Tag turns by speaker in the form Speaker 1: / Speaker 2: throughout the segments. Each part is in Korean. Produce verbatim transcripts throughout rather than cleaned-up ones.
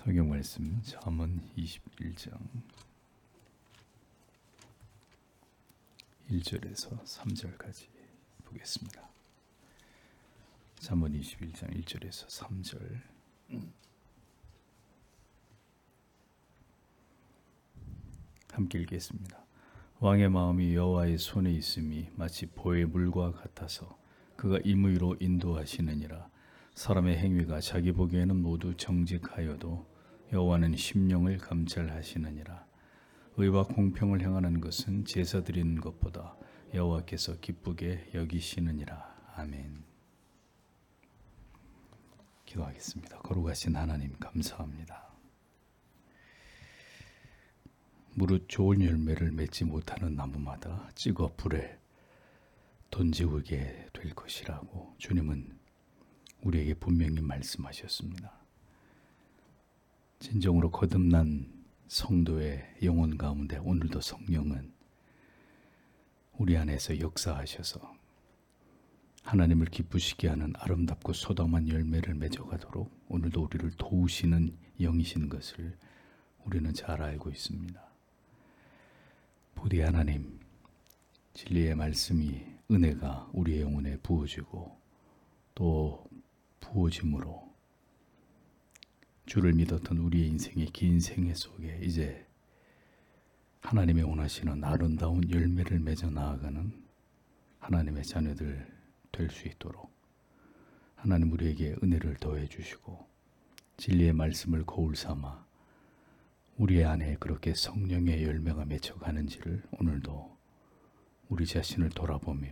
Speaker 1: 성경 말씀 잠언 이십일 장 일 절에서 삼 절까지 보겠습니다. 잠언 이십일 장 일 절에서 삼 절. 함께 읽겠습니다. 왕의 마음이 여호와의 손에 있음이 마치 보의 물과 같아서 그가 임의로 인도하시느니라. 사람의 행위가 자기 보기에는 모두 정직하여도 여호와는 심령을 감찰하시느니라. 의와 공평을 행하는 것은 제사 드리는 것보다 여호와께서 기쁘게 여기시느니라. 아멘. 기도하겠습니다. 거룩하신 하나님 감사합니다. 무릇 좋은 열매를 맺지 못하는 나무마다 찍어 불에 던지게 될 것이라고 주님은 우리에게 분명히 말씀하셨습니다. 진정으로 거듭난 성도의 영혼 가운데 오늘도 성령은 우리 안에서 역사하셔서 하나님을 기쁘시게 하는 아름답고 소담한 열매를 맺어가도록 오늘도 우리를 도우시는 영이신 것을 우리는 잘 알고 있습니다. 부디 하나님, 진리의 말씀이 은혜가 우리의 영혼에 부어지고 또 부어짐으로 주를 믿었던 우리의 인생의 긴 생애 속에 이제 하나님의 원하시는 아름다운 열매를 맺어 나아가는 하나님의 자녀들 될 수 있도록 하나님 우리에게 은혜를 더해 주시고 진리의 말씀을 거울 삼아 우리 안에 그렇게 성령의 열매가 맺혀가는지를 오늘도 우리 자신을 돌아보며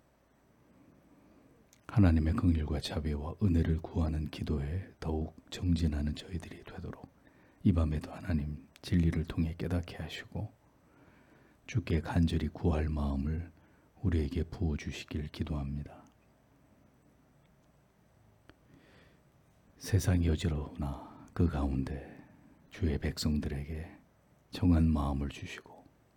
Speaker 1: 하나님의 긍휼과 자비와 은혜를 구하는 기도에 더욱 정진하는 저희들이 되도록 이 밤에도 하나님 진리를 통해 깨닫게 하시고 주께 간절히 구할 마음을 우리에게 부어주시길 기도합니다. 세상이 어지러우나 그 가운데 주의 백성들에게 정한 마음을 주시고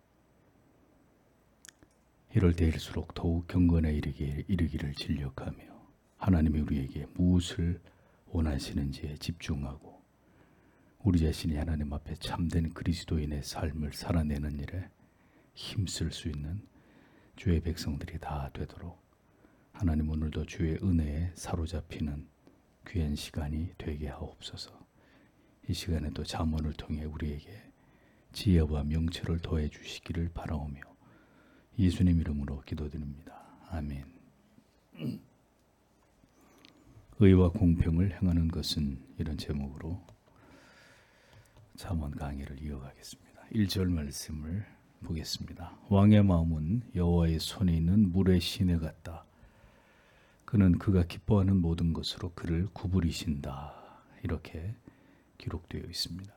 Speaker 1: 이럴 때일수록 더욱 경건에 이르기, 이르기를 진력하며 하나님이 우리에게 무엇을 원하시는지에 집중하고 우리 자신이 하나님 앞에 참된 그리스도인의 삶을 살아내는 일에 힘쓸 수 있는 주의 백성들이 다 되도록 하나님 오늘도 주의 은혜에 사로잡히는 귀한 시간이 되게 하옵소서. 이 시간에도 잠언을 통해 우리에게 지혜와 명철을 더해 주시기를 바라오며 예수님 이름으로 기도드립니다. 아멘. 의와 공평을 행하는 것은 이런 제목으로 잠언 강의를 이어가겠습니다. 일 절 말씀을 보겠습니다. 왕의 마음은 여호와의 손에 있는 물의 시내 같다. 그는 그가 기뻐하는 모든 것으로 그를 구부리신다. 이렇게 기록되어 있습니다.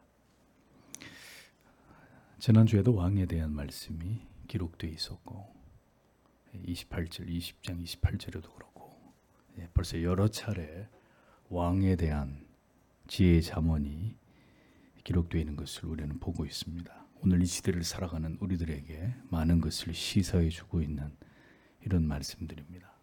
Speaker 1: 지난주에도 왕에 대한 말씀이 기록되어 있었고 이십팔 절, 이십 장 이십팔 절에도 그렇고 벌써 여러 차례 왕에 대한 지혜의 잠언이 기록되어 있는 것을 우리는 보고 있습니다. 오늘 이 시대를 살아가는 우리들에게 많은 것을 시사해 주고 있는 이런 말씀들입니다.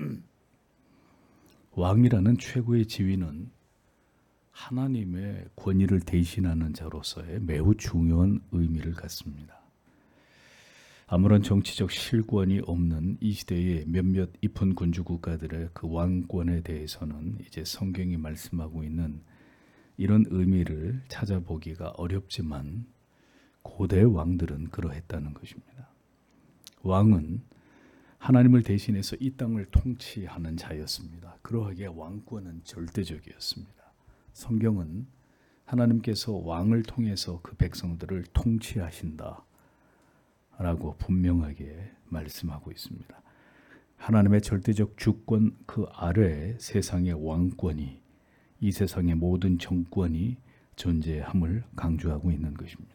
Speaker 1: 왕이라는 최고의 지위는 하나님의 권위를 대신하는 자로서의 매우 중요한 의미를 갖습니다. 아무런 정치적 실권이 없는 이 시대의 몇몇 이쁜 군주 국가들의 그 왕권에 대해서는 이제 성경이 말씀하고 있는 이런 의미를 찾아보기가 어렵지만 고대 왕들은 그러했다는 것입니다. 왕은 하나님을 대신해서 이 땅을 통치하는 자였습니다. 그러하기에 왕권은 절대적이었습니다. 성경은 하나님께서 왕을 통해서 그 백성들을 통치하신다 라고 분명하게 말씀하고 있습니다. 하나님의 절대적 주권 그 아래에 세상의 왕권이 이 세상의 모든 정권이 존재함을 강조하고 있는 것입니다.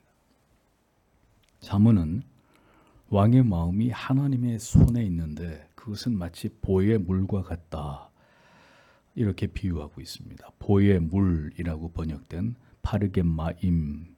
Speaker 1: 잠언은 왕의 마음이 하나님의 손에 있는데 그것은 마치 보의 물과 같다. 이렇게 비유하고 있습니다. 보의 물이라고 번역된 파르게마임.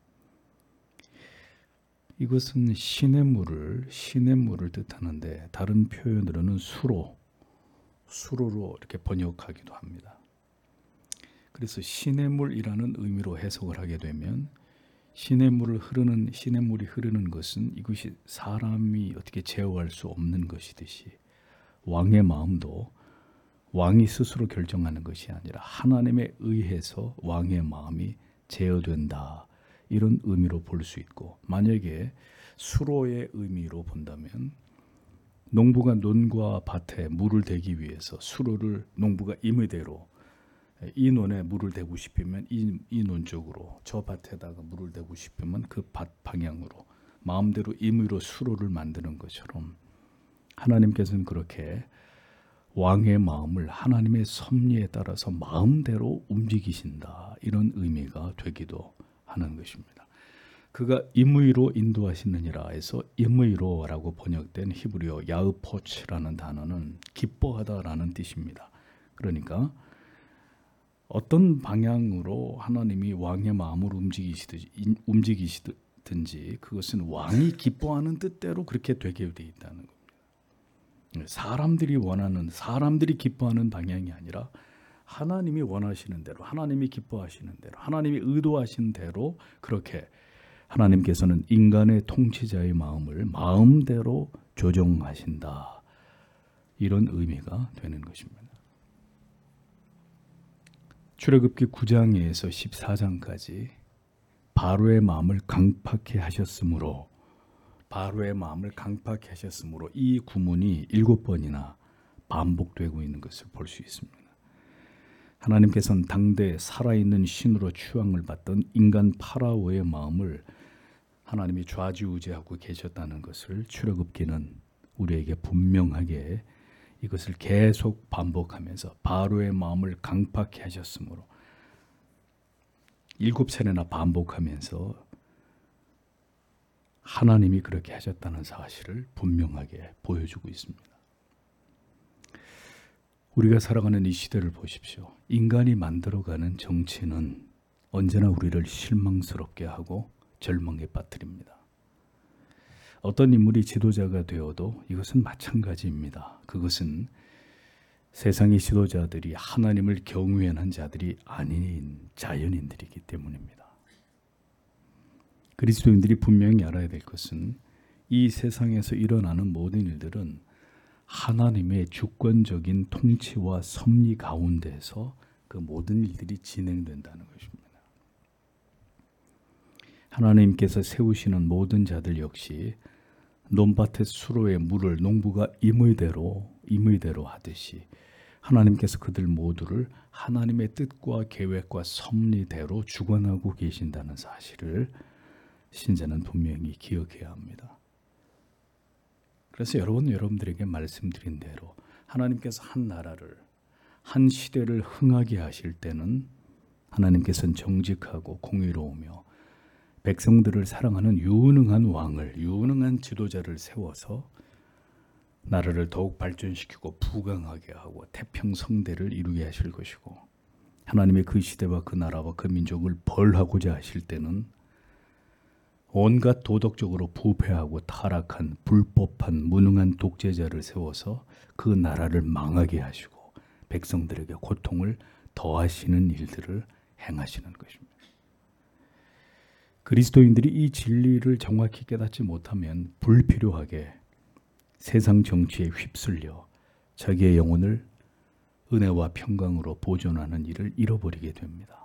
Speaker 1: 이것은 시냇물을 시냇물을 뜻하는데 다른 표현으로는 수로, 수로로 이렇게 번역하기도 합니다. 그래서 시냇물이라는 의미로 해석을 하게 되면 시냇물을 흐르는 시냇물이 흐르는 것은 이것이 사람이 어떻게 제어할 수 없는 것이듯이 왕의 마음도 왕이 스스로 결정하는 것이 아니라 하나님에 의해서 왕의 마음이 제어된다. 이런 의미로 볼 수 있고, 만약에 수로의 의미로 본다면 농부가 논과 밭에 물을 대기 위해서 수로를 농부가 임의대로 이 논에 물을 대고 싶으면 이, 이 논 쪽으로, 저 밭에다가 물을 대고 싶으면 그 밭 방향으로 마음대로 임의로 수로를 만드는 것처럼 하나님께서는 그렇게 왕의 마음을 하나님의 섭리에 따라서 마음대로 움직이신다. 이런 의미가 되기도 하는 것입니다. 그가 임의로 인도하시느니라 해서 임의로라고 번역된 히브리어 야으포츠라는 단어는 기뻐하다라는 뜻입니다. 그러니까 어떤 방향으로 하나님이 왕의 마음을 움직이시든지, 움직이시든지 그것은 왕이 기뻐하는 뜻대로 그렇게 되게 되어 있다는 겁니다. 사람들이 원하는, 사람들이 기뻐하는 방향이 아니라 하나님이 원하시는 대로, 하나님이 기뻐하시는 대로, 하나님이 의도하신 대로 그렇게 하나님께서는 인간의 통치자의 마음을 마음대로 조정하신다. 이런 의미가 되는 것입니다. 출애굽기 구 장에서 십사 장까지 바로의 마음을 강팍해 하셨으므로 바로의 마음을 강팍해 하셨으므로 이 구문이 일곱 번이나 반복되고 있는 것을 볼 수 있습니다. 하나님께서는 당대 살아있는 신으로 추앙을 받던 인간 파라오의 마음을 하나님이 좌지우지하고 계셨다는 것을 출애굽기는 우리에게 분명하게 이것을 계속 반복하면서 바로의 마음을 강팍해 하셨으므로 일곱 차례나 반복하면서 하나님이 그렇게 하셨다는 사실을 분명하게 보여주고 있습니다. 우리가 살아가는 이 시대를 보십시오. 인간이 만들어가는 정치는 언제나 우리를 실망스럽게 하고 절망에 빠뜨립니다. 어떤 인물이 지도자가 되어도 이것은 마찬가지입니다. 그것은 세상의 지도자들이 하나님을 경외하는 자들이 아닌 자연인들이기 때문입니다. 그리스도인들이 분명히 알아야 될 것은 이 세상에서 일어나는 모든 일들은 하나님의 주권적인 통치와 섭리 가운데서 그 모든 일들이 진행된다는 것입니다. 하나님께서 세우시는 모든 자들 역시 논밭의 수로에 물을 농부가 임의대로 임의대로 하듯이 하나님께서 그들 모두를 하나님의 뜻과 계획과 섭리대로 주관하고 계신다는 사실을 신자는 분명히 기억해야 합니다. 그래서 여러분, 여러분들에게 말씀드린 대로 하나님께서 한 나라를, 한 시대를 흥하게 하실 때는 하나님께서는 정직하고 공의로우며 백성들을 사랑하는 유능한 왕을, 유능한 지도자를 세워서 나라를 더욱 발전시키고 부강하게 하고 태평성대를 이루게 하실 것이고, 하나님의 그 시대와 그 나라와 그 민족을 벌하고자 하실 때는 온갖 도덕적으로 부패하고 타락한 불법한 무능한 독재자를 세워서 그 나라를 망하게 하시고 백성들에게 고통을 더하시는 일들을 행하시는 것입니다. 그리스도인들이 이 진리를 정확히 깨닫지 못하면 불필요하게 세상 정치에 휩쓸려 자기의 영혼을 은혜와 평강으로 보존하는 일을 잃어버리게 됩니다.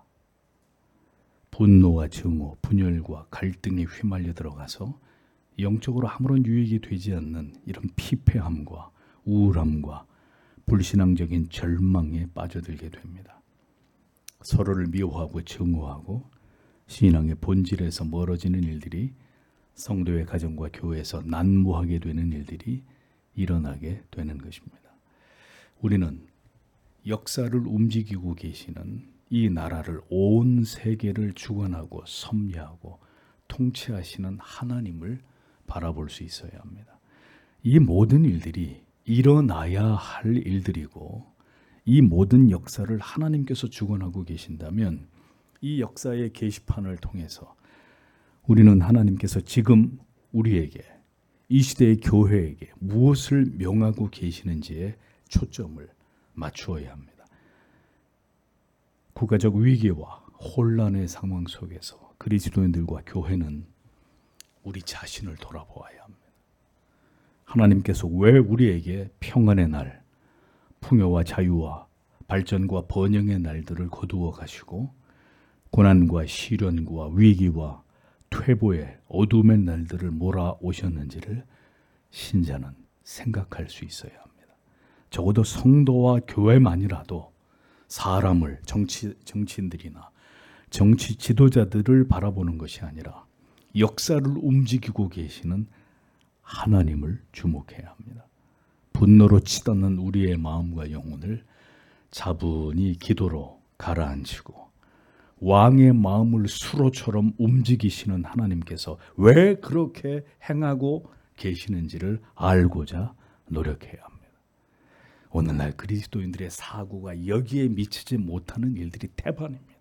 Speaker 1: 분노와 증오, 분열과 갈등에 휘말려 들어가서 영적으로 아무런 유익이 되지 않는 이런 피폐함과 우울함과 불신앙적인 절망에 빠져들게 됩니다. 서로를 미워하고 증오하고 신앙의 본질에서 멀어지는 일들이, 성도의 가정과 교회에서 난무하게 되는 일들이 일어나게 되는 것입니다. 우리는 역사를 움직이고 계시는 이 나라를, 온 세계를 주관하고 섭리하고 통치하시는 하나님을 바라볼 수 있어야 합니다. 이 모든 일들이 일어나야 할 일들이고 이 모든 역사를 하나님께서 주관하고 계신다면 이 역사의 게시판을 통해서 우리는 하나님께서 지금 우리에게, 이 시대의 교회에게 무엇을 명하고 계시는지에 초점을 맞추어야 합니다. 국가적 위기와 혼란의 상황 속에서 그리스도인들과 교회는 우리 자신을 돌아보아야 합니다. 하나님께서 왜 우리에게 평안의 날, 풍요와 자유와 발전과 번영의 날들을 거두어 가시고 고난과 시련과 위기와 퇴보의 어둠의 날들을 몰아오셨는지를 신자는 생각할 수 있어야 합니다. 적어도 성도와 교회만이라도 사람을, 정치, 정치인들이나 정치 지도자들을 바라보는 것이 아니라 역사를 움직이고 계시는 하나님을 주목해야 합니다. 분노로 치닫는 우리의 마음과 영혼을 차분히 기도로 가라앉히고 왕의 마음을 수로처럼 움직이시는 하나님께서 왜 그렇게 행하고 계시는지를 알고자 노력해야 합니다. 오늘날 그리스도인들의 사고가 여기에 미치지 못하는 일들이 태반입니다.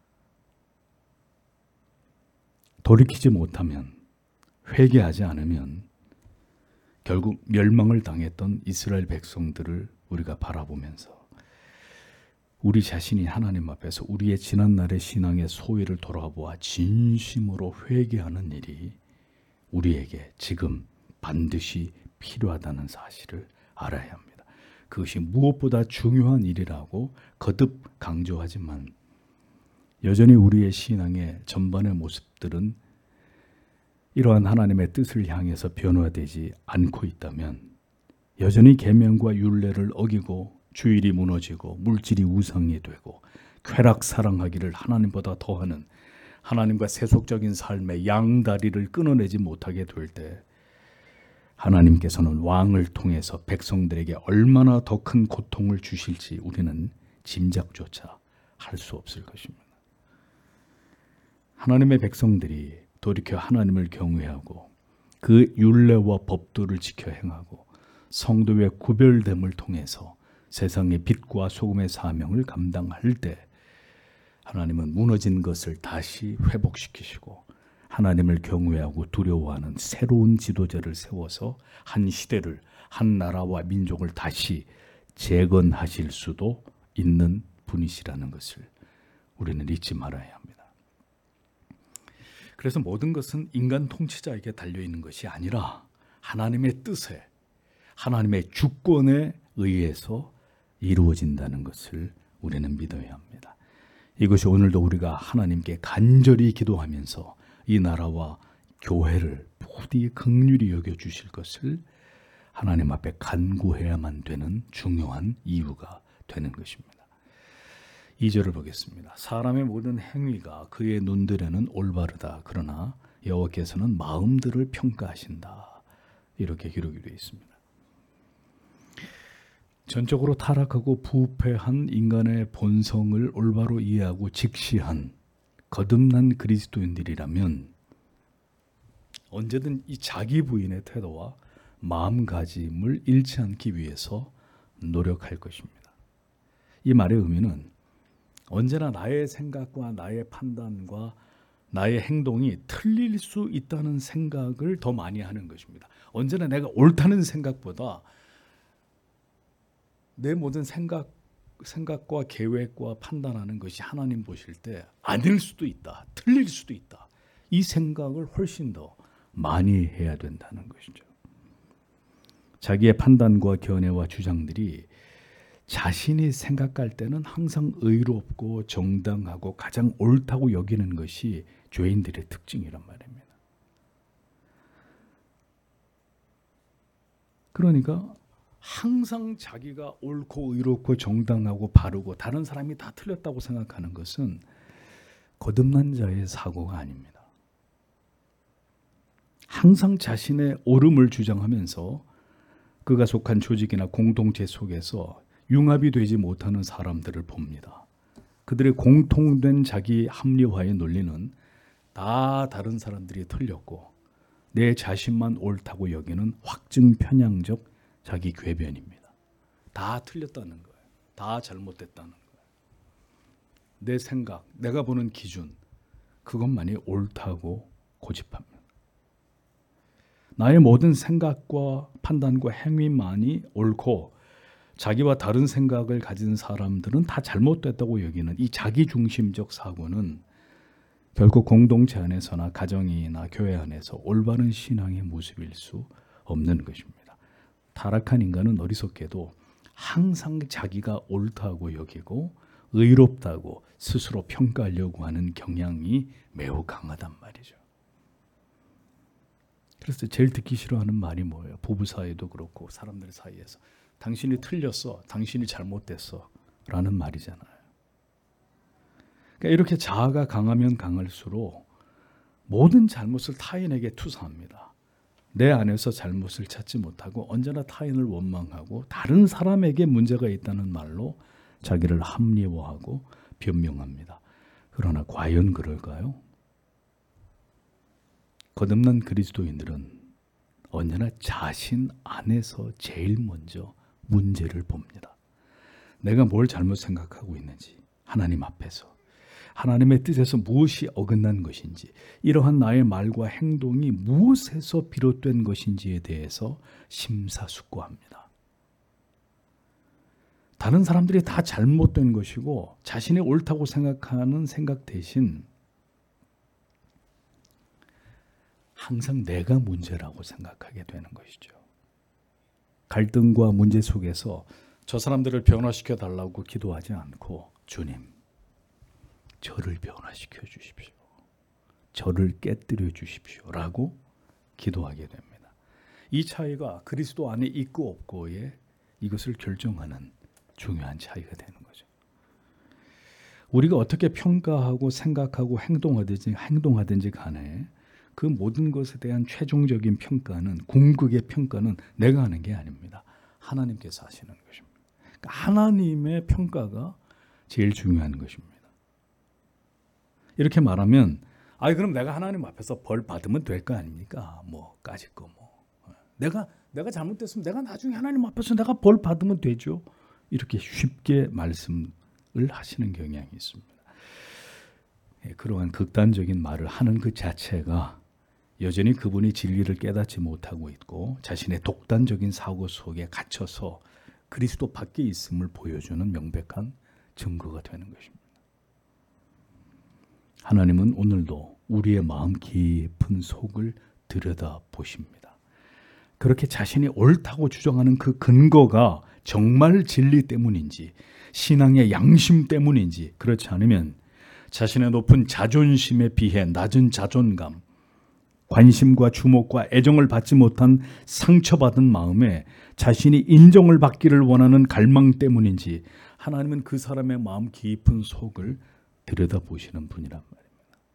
Speaker 1: 돌이키지 못하면, 회개하지 않으면 결국 멸망을 당했던 이스라엘 백성들을 우리가 바라보면서 우리 자신이 하나님 앞에서 우리의 지난날의 신앙의 소회를 돌아보아 진심으로 회개하는 일이 우리에게 지금 반드시 필요하다는 사실을 알아야 합니다. 그것이 무엇보다 중요한 일이라고 거듭 강조하지만 여전히 우리의 신앙의 전반의 모습들은 이러한 하나님의 뜻을 향해서 변화되지 않고 있다면 여전히 계명과 율례를 어기고 주일이 무너지고 물질이 우상이 되고 쾌락 사랑하기를 하나님보다 더하는 하나님과 세속적인 삶의 양다리를 끊어내지 못하게 될 때 하나님께서는 왕을 통해서 백성들에게 얼마나 더 큰 고통을 주실지 우리는 짐작조차 할 수 없을 것입니다. 하나님의 백성들이 돌이켜 하나님을 경외하고 그 율례와 법도를 지켜 행하고 성도의 구별됨을 통해서 세상의 빛과 소금의 사명을 감당할 때 하나님은 무너진 것을 다시 회복시키시고 하나님을 경외하고 두려워하는 새로운 지도자를 세워서 한 시대를, 한 나라와 민족을 다시 재건하실 수도 있는 분이시라는 것을 우리는 잊지 말아야 합니다. 그래서 모든 것은 인간 통치자에게 달려있는 것이 아니라 하나님의 뜻에, 하나님의 주권에 의해서 이루어진다는 것을 우리는 믿어야 합니다. 이것이 오늘도 우리가 하나님께 간절히 기도하면서 이 나라와 교회를 부디 긍휼히 여겨주실 것을 하나님 앞에 간구해야만 되는 중요한 이유가 되는 것입니다. 이 절을 보겠습니다. 사람의 모든 행위가 그의 눈들에는 올바르다. 그러나 여호와께서는 마음들을 평가하신다. 이렇게 기록이 되어 있습니다. 전적으로 타락하고 부패한 인간의 본성을 올바로 이해하고 직시한 거듭난 그리스도인들이라면 언제든 이 자기 부인의 태도와 마음가짐을 잃지 않기 위해서 노력할 것입니다. 이 말의 의미는 언제나 나의 생각과 나의 판단과 나의 행동이 틀릴 수 있다는 생각을 더 많이 하는 것입니다. 언제나 내가 옳다는 생각보다 내 모든 생각, 생각과 계획과 판단하는 것이 하나님 보실 때 아닐 수도 있다, 틀릴 수도 있다. 이 생각을 훨씬 더 많이 해야 된다는 것이죠. 자기의 판단과 견해와 주장들이 자신이 생각할 때는 항상 의롭고 정당하고 가장 옳다고 여기는 것이 죄인들의 특징이란 말입니다. 그러니까 항상 자기가 옳고 의롭고 정당하고 바르고 다른 사람이 다 틀렸다고 생각하는 것은 거듭난 자의 사고가 아닙니다. 항상 자신의 옳음을 주장하면서 그가 속한 조직이나 공동체 속에서 융합이 되지 못하는 사람들을 봅니다. 그들의 공통된 자기 합리화의 논리는 다 다른 사람들이 틀렸고 내 자신만 옳다고 여기는 확증 편향적 자기 궤변입니다. 다 틀렸다는 거예요. 다 잘못됐다는 거예요. 내 생각, 내가 보는 기준, 그것만이 옳다고 고집합니다. 나의 모든 생각과 판단과 행위만이 옳고 자기와 다른 생각을 가진 사람들은 다 잘못됐다고 여기는 이 자기중심적 사고는 결국 공동체 안에서나 가정이나 교회 안에서 올바른 신앙의 모습일 수 없는 것입니다. 타락한 인간은 어리석게도 항상 자기가 옳다고 여기고 의롭다고 스스로 평가하려고 하는 경향이 매우 강하단 말이죠. 그래서 제일 듣기 싫어하는 말이 뭐예요? 부부 사이도 그렇고 사람들 사이에서 당신이 틀렸어, 당신이 잘못됐어 라는 말이잖아요. 그러니까 이렇게 자아가 강하면 강할수록 모든 잘못을 타인에게 투사합니다. 내 안에서 잘못을 찾지 못하고 언제나 타인을 원망하고 다른 사람에게 문제가 있다는 말로 자기를 합리화하고 변명합니다. 그러나 과연 그럴까요? 거듭난 그리스도인들은 언제나 자신 안에서 제일 먼저 문제를 봅니다. 내가 뭘 잘못 생각하고 있는지, 하나님 앞에서 하나님의 뜻에서 무엇이 어긋난 것인지, 이러한 나의 말과 행동이 무엇에서 비롯된 것인지에 대해서 심사숙고합니다. 다른 사람들이 다 잘못된 것이고 자신이 옳다고 생각하는 생각 대신 항상 내가 문제라고 생각하게 되는 것이죠. 갈등과 문제 속에서 저 사람들을 변화시켜 달라고 기도하지 않고 주님, 저를 변화시켜 주십시오. 저를 깨뜨려 주십시오. 라고 기도하게 됩니다. 이 차이가 그리스도 안에 있고 없고의 이것을 결정하는 중요한 차이가 되는 거죠. 우리가 어떻게 평가하고 생각하고 행동하든지, 행동하든지 간에 그 모든 것에 대한 최종적인 평가는, 궁극의 평가는 내가 하는 게 아닙니다. 하나님께서 하시는 것입니다. 그러니까 하나님의 평가가 제일 중요한 것입니다. 이렇게 말하면, 아, 그럼 내가 하나님 앞에서 벌 받으면 될 거 아닙니까? 뭐 까짓 거 뭐. 내가 내가 잘못됐으면 내가 나중에 하나님 앞에서 내가 벌 받으면 되죠. 이렇게 쉽게 말씀을 하시는 경향이 있습니다. 그러한 극단적인 말을 하는 그 자체가 여전히 그분이 진리를 깨닫지 못하고 있고 자신의 독단적인 사고 속에 갇혀서 그리스도 밖에 있음을 보여주는 명백한 증거가 되는 것입니다. 하나님은 오늘도 우리의 마음 깊은 속을 들여다보십니다. 그렇게 자신이 옳다고 주장하는 그 근거가 정말 진리 때문인지, 신앙의 양심 때문인지, 그렇지 않으면 자신의 높은 자존심에 비해 낮은 자존감, 관심과 주목과 애정을 받지 못한 상처받은 마음에 자신이 인정을 받기를 원하는 갈망 때문인지, 하나님은 그 사람의 마음 깊은 속을 들여다보시는 분이란 말입니다.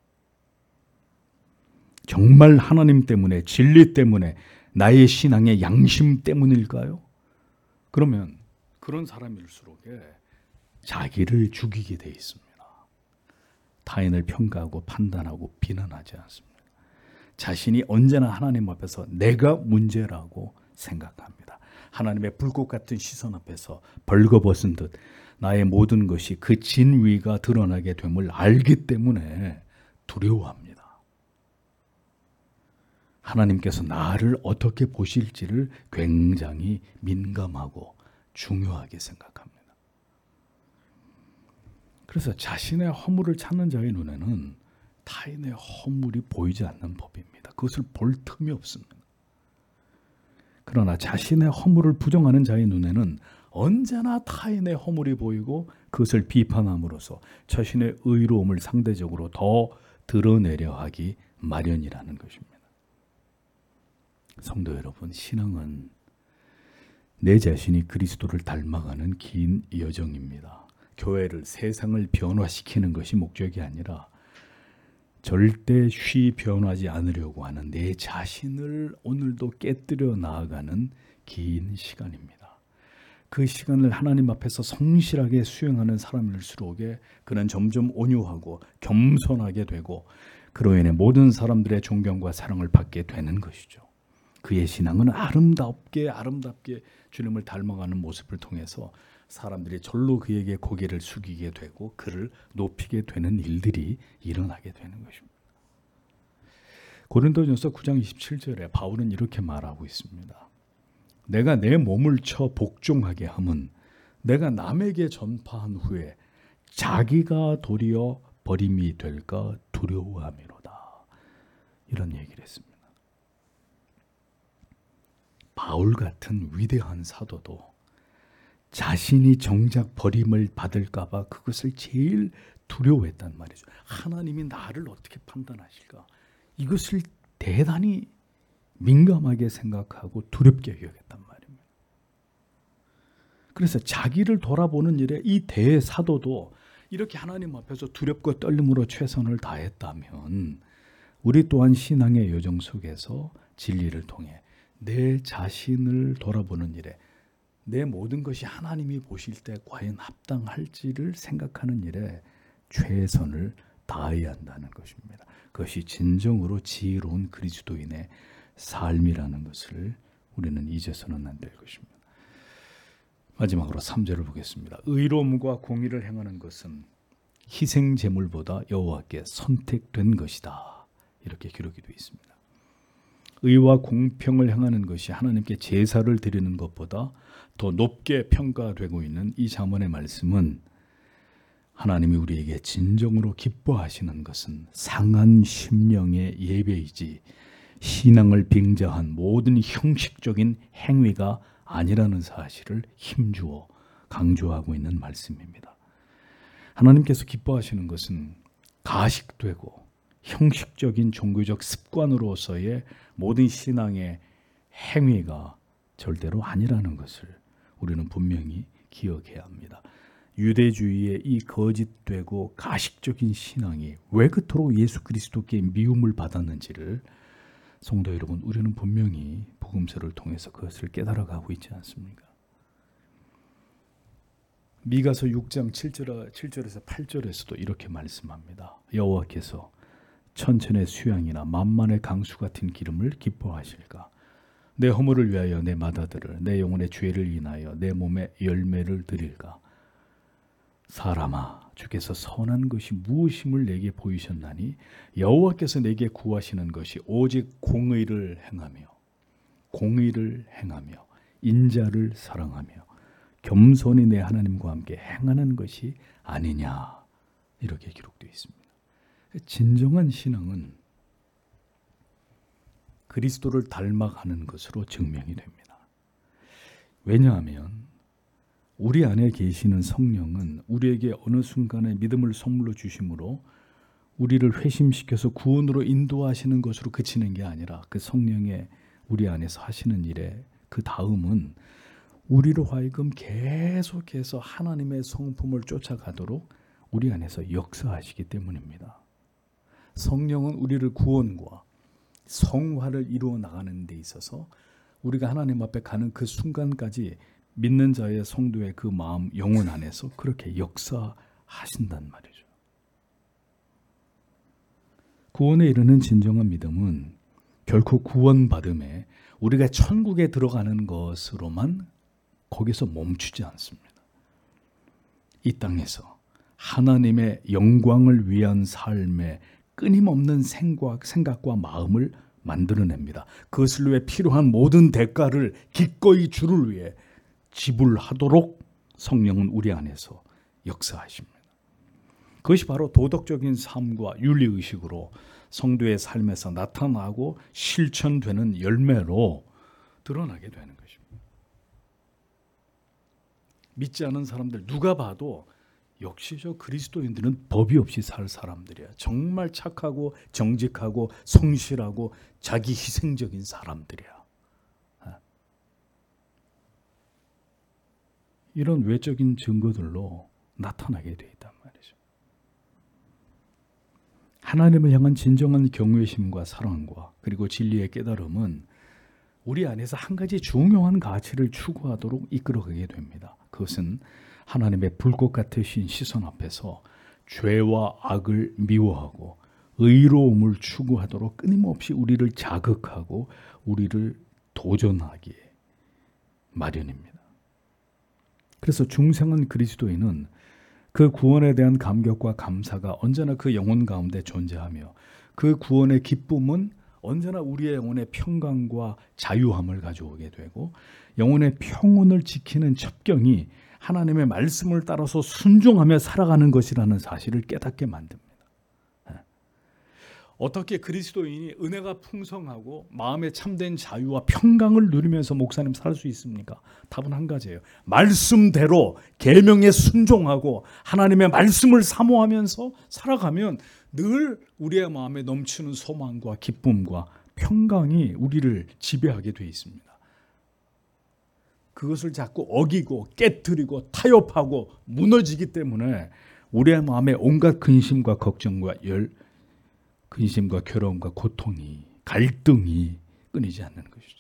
Speaker 1: 정말 하나님 때문에, 진리 때문에, 나의 신앙의 양심 때문일까요? 그러면 그런 사람일수록 자기를 죽이게 돼 있습니다. 타인을 평가하고 판단하고 비난하지 않습니다. 자신이 언제나 하나님 앞에서 내가 문제라고 생각합니다. 하나님의 불꽃 같은 시선 앞에서 벌거벗은 듯 나의 모든 것이 그 진위가 드러나게 됨을 알기 때문에 두려워합니다. 하나님께서 나를 어떻게 보실지를 굉장히 민감하고 중요하게 생각합니다. 그래서 자신의 허물을 찾는 자의 눈에는 타인의 허물이 보이지 않는 법입니다. 그것을 볼 틈이 없습니다. 그러나 자신의 허물을 부정하는 자의 눈에는 언제나 타인의 허물이 보이고 그것을 비판함으로써 자신의 의로움을 상대적으로 더 드러내려 하기 마련이라는 것입니다. 성도 여러분, 신앙은 내 자신이 그리스도를 닮아가는 긴 여정입니다. 교회를, 세상을 변화시키는 것이 목적이 아니라 절대 쉬 변하지 않으려고 하는 내 자신을 오늘도 깨뜨려 나아가는 긴 시간입니다. 그 시간을 하나님 앞에서 성실하게 수행하는 사람일수록 그는 점점 온유하고 겸손하게 되고 그로 인해 모든 사람들의 존경과 사랑을 받게 되는 것이죠. 그의 신앙은 아름답게 아름답게 주님을 닮아가는 모습을 통해서 사람들이 절로 그에게 고개를 숙이게 되고 그를 높이게 되는 일들이 일어나게 되는 것입니다. 고린도전서 구 장 이십칠 절에 바울은 이렇게 말하고 있습니다. 내가 내 몸을 쳐 복종하게 함은 내가 남에게 전파한 후에 자기가 도리어 버림이 될까 두려워함이로다. 이런 얘기를 했습니다. 바울 같은 위대한 사도도 자신이 정작 버림을 받을까 봐 그것을 제일 두려워했단 말이죠. 하나님이 나를 어떻게 판단하실까? 이것을 대단히 민감하게 생각하고 두렵게 여겼단 말입니다. 그래서 자기를 돌아보는 일에 이 대사도도 이렇게 하나님 앞에서 두렵고 떨림으로 최선을 다했다면 우리 또한 신앙의 여정 속에서 진리를 통해 내 자신을 돌아보는 일에 내 모든 것이 하나님이 보실 때 과연 합당할지를 생각하는 일에 최선을 다해야 한다는 것입니다. 그것이 진정으로 지혜로운 그리스도인의 삶이라는 것을 우리는 잊어서는 안 될 것입니다. 마지막으로 삼 절을 보겠습니다. 의로움과 공의를 행하는 것은 희생 제물보다 여호와께 선택된 것이다. 이렇게 기록이 되어 있습니다. 의와 공평을 행하는 것이 하나님께 제사를 드리는 것보다 더 높게 평가되고 있는 이 잠언의 말씀은 하나님이 우리에게 진정으로 기뻐하시는 것은 상한 심령의 예배이지 신앙을 빙자한 모든 형식적인 행위가 아니라는 사실을 힘주어 강조하고 있는 말씀입니다. 하나님께서 기뻐하시는 것은 가식되고 형식적인 종교적 습관으로서의 모든 신앙의 행위가 절대로 아니라는 것을 우리는 분명히 기억해야 합니다. 유대주의의 이 거짓되고 가식적인 신앙이 왜 그토록 예수 그리스도께 미움을 받았는지를 성도 여러분, 우리는 분명히 복음서를 통해서 그것을 깨달아가고 있지 않습니까? 미가서 육 장 칠 절에서 팔 절에서도 이렇게 말씀합니다. 여호와께서 천천의 수양이나 만만의 강수 같은 기름을 기뻐하실까? 내 허물을 위하여 내 맏아들을, 내 영혼의 죄를 인하여 내 몸에 열매를 드릴까? 사람아, 주께서 선한 것이 무엇임을 내게 보이셨나니 여호와께서 내게 구하시는 것이 오직 공의를 행하며 공의를 행하며 인자를 사랑하며 겸손히 내 하나님과 함께 행하는 것이 아니냐. 이렇게 기록되어 있습니다. 진정한 신앙은 그리스도를 닮아가는 것으로 증명이 됩니다. 왜냐하면 우리 안에 계시는 성령은 우리에게 어느 순간에 믿음을 선물로 주심으로 우리를 회심시켜서 구원으로 인도하시는 것으로 그치는 게 아니라 그 성령의 우리 안에서 하시는 일에 그 다음은 우리로 하여금 계속해서 하나님의 성품을 쫓아가도록 우리 안에서 역사하시기 때문입니다. 성령은 우리를 구원과 성화를 이루어 나가는 데 있어서 우리가 하나님 앞에 가는 그 순간까지 믿는 자의 성도의 그 마음, 영혼 안에서 그렇게 역사하신단 말이죠. 구원에 이르는 진정한 믿음은 결코 구원받음에 우리가 천국에 들어가는 것으로만 거기서 멈추지 않습니다. 이 땅에서 하나님의 영광을 위한 삶에 끊임없는 생각, 생각과 마음을 만들어냅니다. 그것을 위해 필요한 모든 대가를 기꺼이 주를 위해 지불하도록 성령은 우리 안에서 역사하십니다. 그것이 바로 도덕적인 삶과 윤리의식으로 성도의 삶에서 나타나고 실천되는 열매로 드러나게 되는 것입니다. 믿지 않은 사람들 누가 봐도 역시 저 그리스도인들은 법이 없이 살 사람들이야. 정말 착하고 정직하고 성실하고 자기 희생적인 사람들이야. 이런 외적인 증거들로 나타나게 돼 있단 말이죠. 하나님을 향한 진정한 경외심과 사랑과 그리고 진리의 깨달음은 우리 안에서 한 가지 중요한 가치를 추구하도록 이끌어가게 됩니다. 그것은 하나님의 불꽃 같으신 시선 앞에서 죄와 악을 미워하고 의로움을 추구하도록 끊임없이 우리를 자극하고 우리를 도전하기에 마련입니다. 그래서 중생한 그리스도인은 그 구원에 대한 감격과 감사가 언제나 그 영혼 가운데 존재하며 그 구원의 기쁨은 언제나 우리의 영혼의 평강과 자유함을 가져오게 되고 영혼의 평온을 지키는 첩경이 하나님의 말씀을 따라서 순종하며 살아가는 것이라는 사실을 깨닫게 만듭니다. 어떻게 그리스도인이 은혜가 풍성하고 마음에 참된 자유와 평강을 누리면서 목사님 살 수 있습니까? 답은 한 가지예요. 말씀대로 계명에 순종하고 하나님의 말씀을 사모하면서 살아가면 늘 우리의 마음에 넘치는 소망과 기쁨과 평강이 우리를 지배하게 되어 있습니다. 그것을 자꾸 어기고 깨트리고 타협하고 무너지기 때문에 우리의 마음에 온갖 근심과 걱정과 열 근심과 괴로움과 고통이 갈등이 끊이지 않는 것이죠.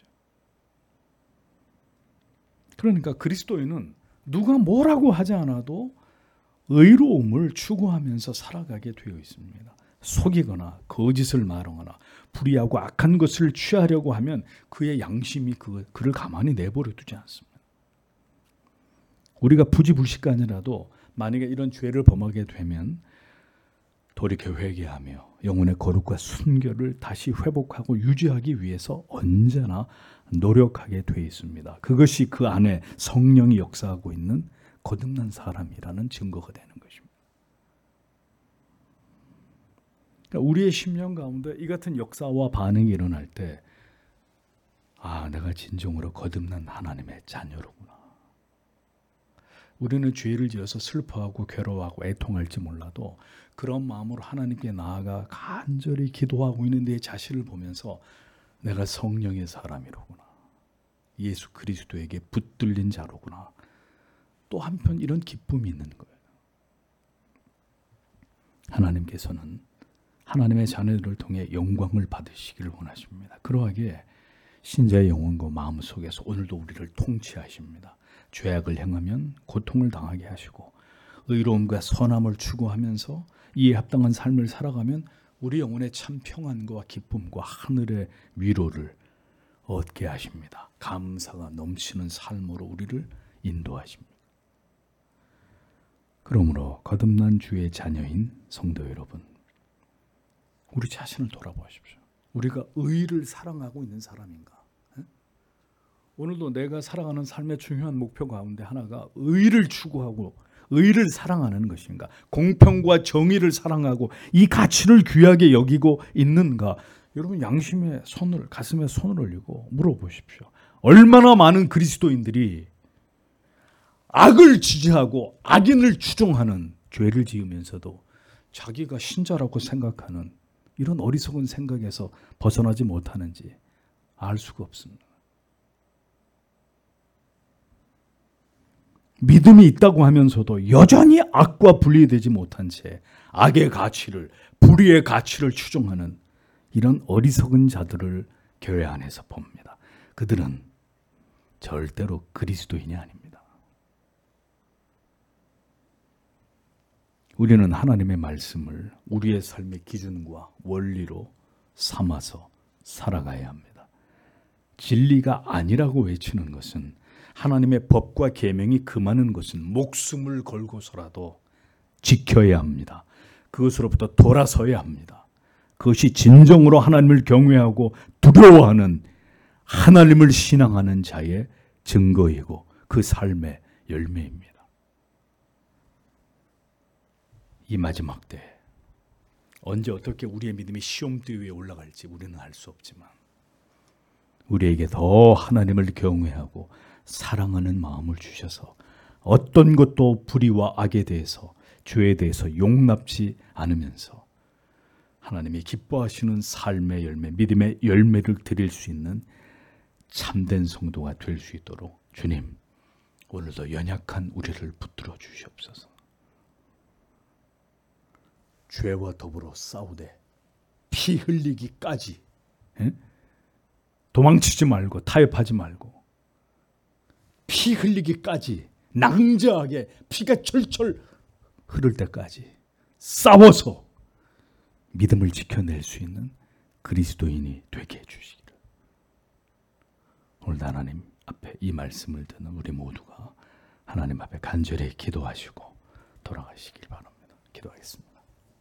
Speaker 1: 그러니까 그리스도인은 누가 뭐라고 하지 않아도 의로움을 추구하면서 살아가게 되어 있습니다. 속이거나 거짓을 말하거나 불의하고 악한 것을 취하려고 하면 그의 양심이 그, 그를 가만히 내버려 두지 않습니다. 우리가 부지불식간이라도 만약에 이런 죄를 범하게 되면 돌이켜 회개하며 영혼의 거룩과 순결을 다시 회복하고 유지하기 위해서 언제나 노력하게 되어 있습니다. 그것이 그 안에 성령이 역사하고 있는 거듭난 사람이라는 증거가 되는 것입니다. 그러니까 우리의 심령 가운데 이 같은 역사와 반응이 일어날 때 아, 내가 진정으로 거듭난 하나님의 자녀로구나. 우리는 죄를 지어서 슬퍼하고 괴로워하고 애통할지 몰라도 그런 마음으로 하나님께 나아가 간절히 기도하고 있는 내 자신을 보면서 내가 성령의 사람이로구나. 예수 그리스도에게 붙들린 자로구나. 또 한편 이런 기쁨이 있는 거예요. 하나님께서는 하나님의 자녀들을 통해 영광을 받으시기를 원하십니다. 그러하기에 신자의 영혼과 마음속에서 오늘도 우리를 통치하십니다. 죄악을 행하면 고통을 당하게 하시고 의로움과 선함을 추구하면서 이에 합당한 삶을 살아가면 우리 영혼의 참 평안과 기쁨과 하늘의 위로를 얻게 하십니다. 감사가 넘치는 삶으로 우리를 인도하십니다. 그러므로 거듭난 주의 자녀인 성도 여러분, 우리 자신을 돌아보십시오. 우리가 의를 사랑하고 있는 사람인가? 오늘도 내가 살아가는 삶의 중요한 목표 가운데 하나가 의를 추구하고 의를 사랑하는 것인가? 공평과 정의를 사랑하고 이 가치를 귀하게 여기고 있는가? 여러분 양심의 손을 가슴에 손을 올리고 물어보십시오. 얼마나 많은 그리스도인들이 악을 지지하고 악인을 추종하는 죄를 지으면서도 자기가 신자라고 생각하는 이런 어리석은 생각에서 벗어나지 못하는지 알 수가 없습니다. 믿음이 있다고 하면서도 여전히 악과 분리되지 못한 채 악의 가치를, 불의의 가치를 추종하는 이런 어리석은 자들을 교회 안에서 봅니다. 그들은 절대로 그리스도인이 아닙니다. 우리는 하나님의 말씀을 우리의 삶의 기준과 원리로 삼아서 살아가야 합니다. 진리가 아니라고 외치는 것은 하나님의 법과 계명이 금하는 것은 목숨을 걸고서라도 지켜야 합니다. 그것으로부터 돌아서야 합니다. 그것이 진정으로 하나님을 경외하고 두려워하는 하나님을 신앙하는 자의 증거이고 그 삶의 열매입니다. 이 마지막 때 언제 어떻게 우리의 믿음이 시험대 위에 올라갈지 우리는 알 수 없지만 우리에게 더 하나님을 경외하고 사랑하는 마음을 주셔서 어떤 것도 불의와 악에 대해서 죄에 대해서 용납지 않으면서 하나님이 기뻐하시는 삶의 열매, 믿음의 열매를 드릴 수 있는 참된 성도가 될 수 있도록 주님 오늘도 연약한 우리를 붙들어 주시옵소서. 죄와 더불어 싸우되 피 흘리기까지 에? 도망치지 말고 타협하지 말고 피 흘리기까지 낭자하게 피가 철철 흐를 때까지 싸워서 믿음을 지켜낼 수 있는 그리스도인이 되게 해주시기를. 오늘 하나님 앞에 이 말씀을 듣는 우리 모두가 하나님 앞에 간절히 기도하시고 돌아가시길 바랍니다. 기도하겠습니다.